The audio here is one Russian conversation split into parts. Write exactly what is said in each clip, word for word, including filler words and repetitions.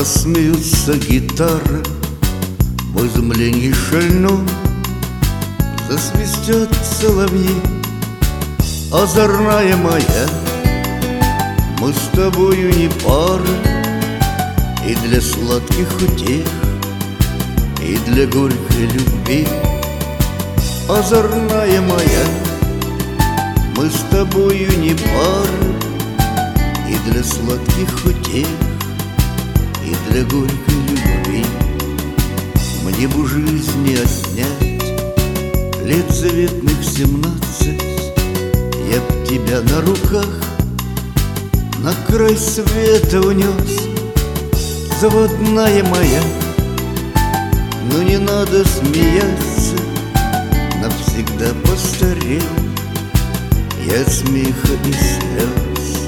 Рассмеются гитары в изумлении шальном, засвистят соловьи, озорная моя. Мы с тобою не пара, и для сладких утех, и для горькой любви. Озорная моя, мы с тобою не пара, и для сладких утех, и для горькой любви. Мне бы жизни отнять лет заветных семнадцать, я б тебя на руках на край света унес. Заводная моя, но не надо смеяться, навсегда постарел я от смеха и слез.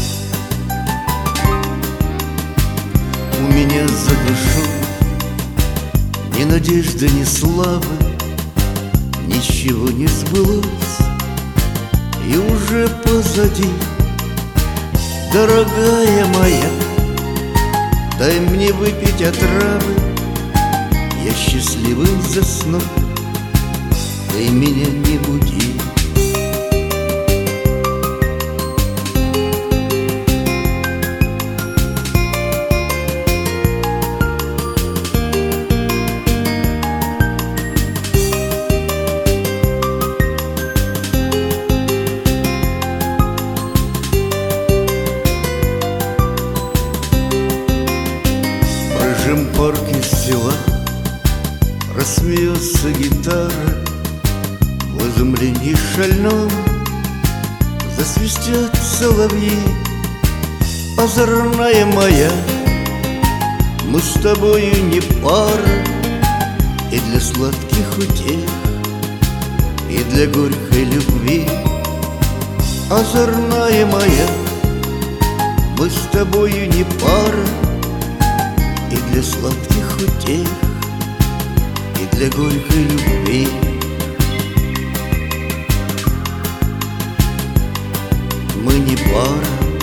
У меня за душой ни надежды, ни славы, ничего не сбылось и уже позади. Дорогая моя, дай мне выпить отравы, я счастливым засну, ты меня не буди. Парк из села рассмеется гитара в изумлении шальном, засвистят соловьи. Озорная моя, мы с тобою не пара, и для сладких утех, и для горькой любви. Озорная моя, мы с тобою не пара, и для сладких утех, и для горькой любви. Мы не пара,